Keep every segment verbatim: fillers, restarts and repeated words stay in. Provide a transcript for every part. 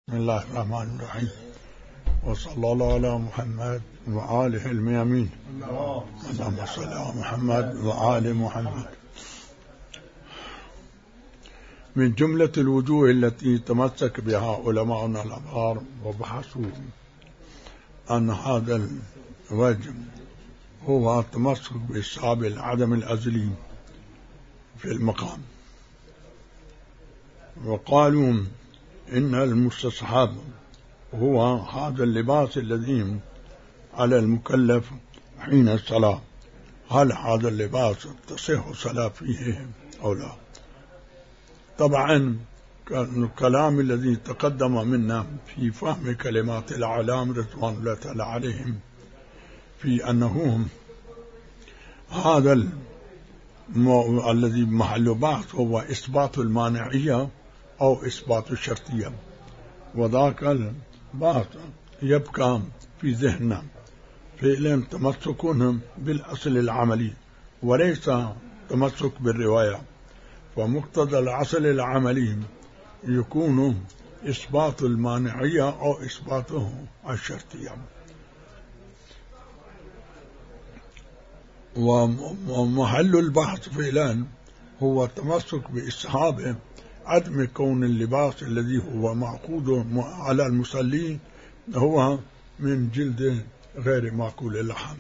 بسم الله الرحمن الرحيم، وصلى الله على محمد وآله الميامين. اللهم صل على محمد وآل محمد. من جملة الوجوه التي تمسك بها علماؤنا الأبرار وبحثوا أن هذا الوجه هو التمسك بالصحاب العدم الأزلي في المقام، وقالوا إن المستصحب هو هذا اللباس الذي على المكلف حين الصلاة. هل هذا اللباس تصح الصلاة فيه أو لا؟ طبعا الكلام الذي تقدم منا في فهم كلمات الأعلام رضوان الله تعالى عليهم في أنه هذا الذي محل بحث هو إثبات المانعية أو إثبات الشرطية، وذاك البحث يبقى في ذهننا فعلا تمسكهم بالأصل العملي وليس تمسك بالرواية، فمقتضى الأصل العملي يكون إثبات المانعية أو إثباته الشرطية. ومحل البحث فعلا هو التمسك بإصحاب عدم كون اللباس الذي هو معقود على المصلي هو من جلد غير معقول اللحم.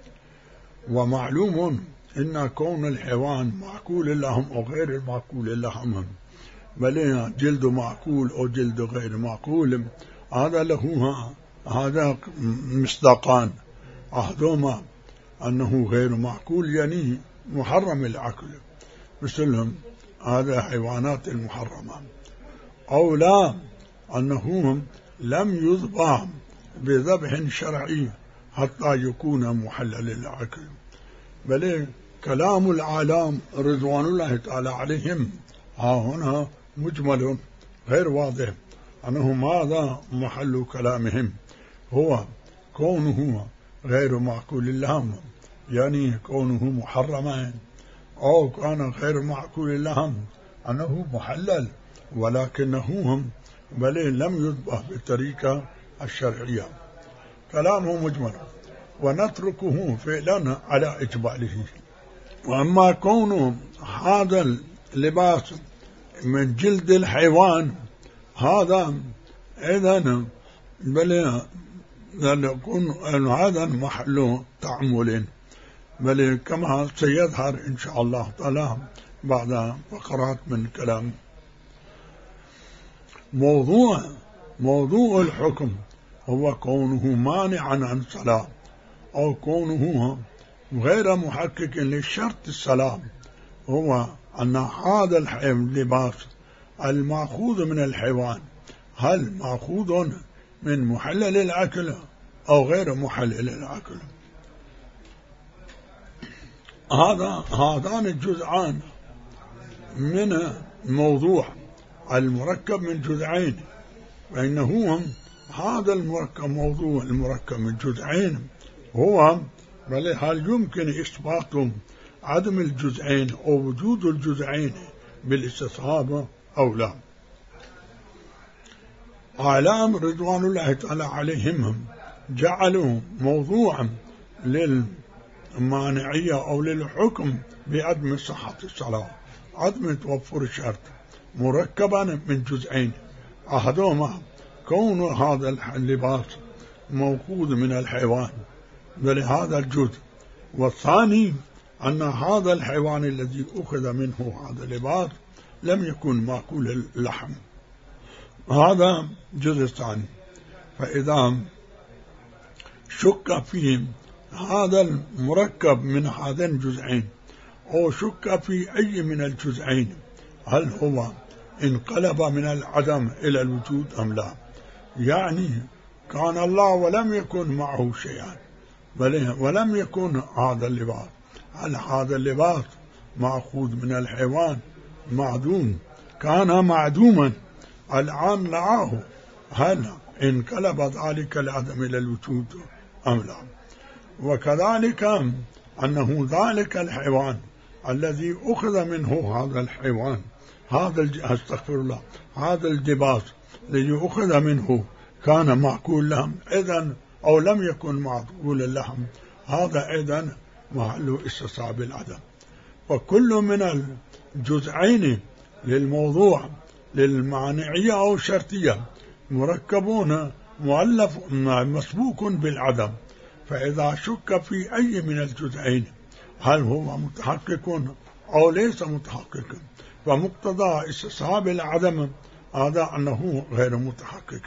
ومعلوم إن كون الحيوان معقول اللحم أو غير معقول اللحم، بل جلد معقول أو جلد غير معقول، هذا له هذا مصداقان. أحدهما أنه غير معقول يعني محرم العقل مثلهم هذا حيوانات المحرمة، أو لا أنه لم يذبح بذبح شرعي حتى يكون محلل للعقل، بل كلام العالم رضوان الله تعالى عليهم ها هنا مجمل غير واضح أنه ماذا محل كلامهم هو كونه غير معقول اللحم، يعني كونه محرما، أو كان غير معقول اللحم أنه محلل ولكنه بل لم يذبح بالطريقة الشرعية. كلامه مجمل ونتركه فعلا على إجماله. وأما كونه هذا اللباس من جلد الحيوان هذا إذن بل يكون هذا محل تعمل، بل كما سيظهر إن شاء الله تعالى بعد فقرات من كلام. موضوع موضوع الحكم هو كونه مانعا عن الصلاة أو كونه غير محقق للشرط الصلاة، هو أن هذا اللباس المأخوذ من الحيوان هل مأخوذ من محلل العقل أو غير محلل العقل. هذا هذان الجزءان من موضوع المركب من جزئين، فإنه هذا المركب موضوع المركب من جزئين هو بل هل يمكن إثبات عدم الجزئين أو وجود الجزئين بالاستصحاب أو لا. أعلام رضوان الله تعالى عليهم جعلوا موضوعا للمانعية أو للحكم بعدم صحة الصلاة، عدم توفر الشرط، مركبا من جزئين. أحدهما كون هذا اللباس موجود من الحيوان بل هذا الجزء، والثاني أن هذا الحيوان الذي أخذ منه هذا اللباس لم يكن مأكول اللحم، هذا جزء ثاني. فإذا شك في هذا المركب من هذين الجزئين أو شك في أي من الجزئين هل هو انقلب من العدم إلى الوجود أم لا، يعني كان الله ولم يكن معه شيئا بل ولم يكن هذا اللباس، هل هذا اللباس مأخوذ من الحيوان معدوم، كان معدوما الآن لعاه، هل انقلب ذلك العدم إلى الوجود أم لا. وكذلك أنه ذلك الحيوان الذي أخذ منه هذا الحيوان هذا استغفر الله هذا اللباس الذي أخذ منه كان معقول لهم إذن أو لم يكن معقولا لهم، هذا إذن محل استصحاب العدم. وكل من الجزئين للموضوع للمعنعية أو الشرطية مركبون مؤلف مسبوق بالعدم، فإذا شك في أي من الجزئين هل هو متحقق أو ليس متحقق، فمقتضى استصحاب العدم هذا أنه غير متحقق.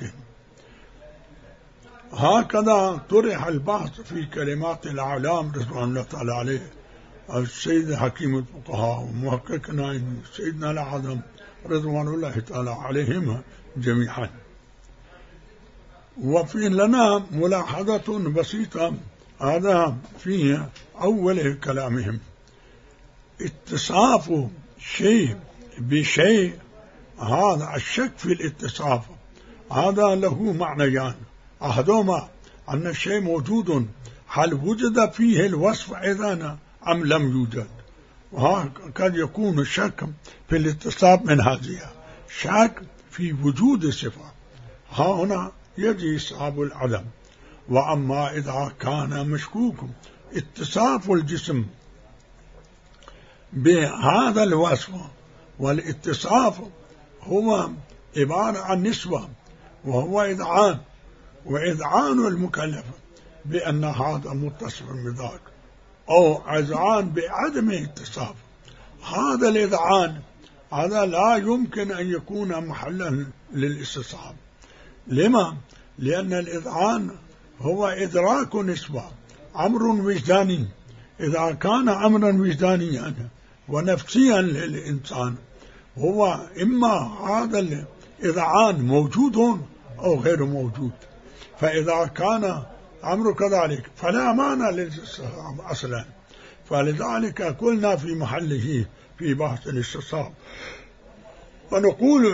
هكذا طرح البحث في كلمات الأعلام رضوان الله تعالى عليه السيد حكيم الفقهاء ومحققنا سيدنا الأعظم رضوان الله تعالى عليهم جميعا. وفي لنا ملاحظة بسيطة هذا في أول كلامهم: اتصاف شيء بشيء، هذا الشك في الاتصاف هذا له معنيان: أحدهما أن الشيء موجود، هل وجد فيه الوصف إذن أم لم يوجد؟ وقد يكون الشك في الاتصاف من هذه شك في وجود الصفة، ها هنا يجي استصحاب العدم. وأما إذا كان مشكوك اتصاف الجسم بهذا الوصف، والاتصاف هو عبارة عن نسبة وهو إذعان، وإذعان المكلف بأن هذا متصف بذاك أو إذعان بعدم اتصاف، هذا الإذعان هذا لا يمكن أن يكون محلا للاستصحاب. لما؟ لأن الإذعان هو إدراك نسبة، أمر وجداني. إذا كان أمرا وجدانيا ونفسيا للإنسان هو إما هذا الإذعان موجود أو غير موجود، فإذا كان أمر كذلك فلا معنى للاستصحاب أصلا. فلذلك قلنا في محله في بحث الاستصحاب ونقول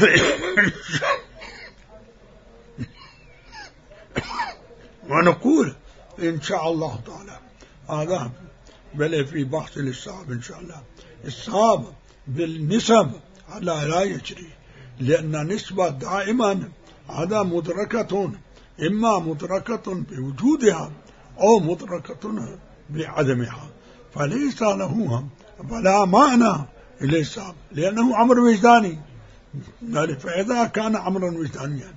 ونقول إن شاء الله تعالى هذا بل في بحث الاستصحاب إن شاء الله الاستصحاب بالنسب لا لا يجري، لأن نسبة دائما هذا مدركة، إما مدركة بوجودها أو مدركة بعدمها، فليس له فلا معنى الاستصحاب لأنه أمر وجداني. فإذا كان أمرا وجدانيا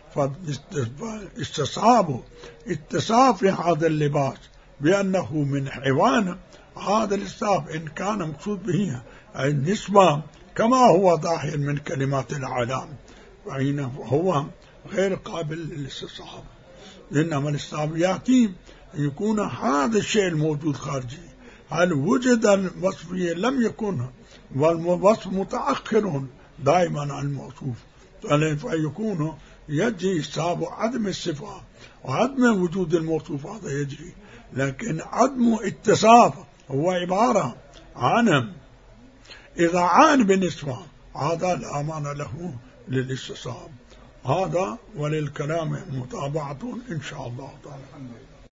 فاستصحاب اتصاف هذا اللباس بأنه من حيوان، هذا الاستصحاب إن كان مقصود به النسبة كما هو ظاهر من كلمات العالم فإنه هو غير قابل للاستصحاب. إنما الاستصحاب يأتي أن يكون هذا الشيء الموجود خارجي، هل وجد الوصف لم يكن، والوصف متأخر دائما عن الموصوف، فيكون يجري استصحاب عدم الصفة وعدم وجود الموصوف، هذا يجري. لكن عدم اتصاف هو عبارة عن إذعان بالنسبة، هذا لا معنى له للاستصحاب. هذا وللكلام متابعة إن شاء الله تعالى.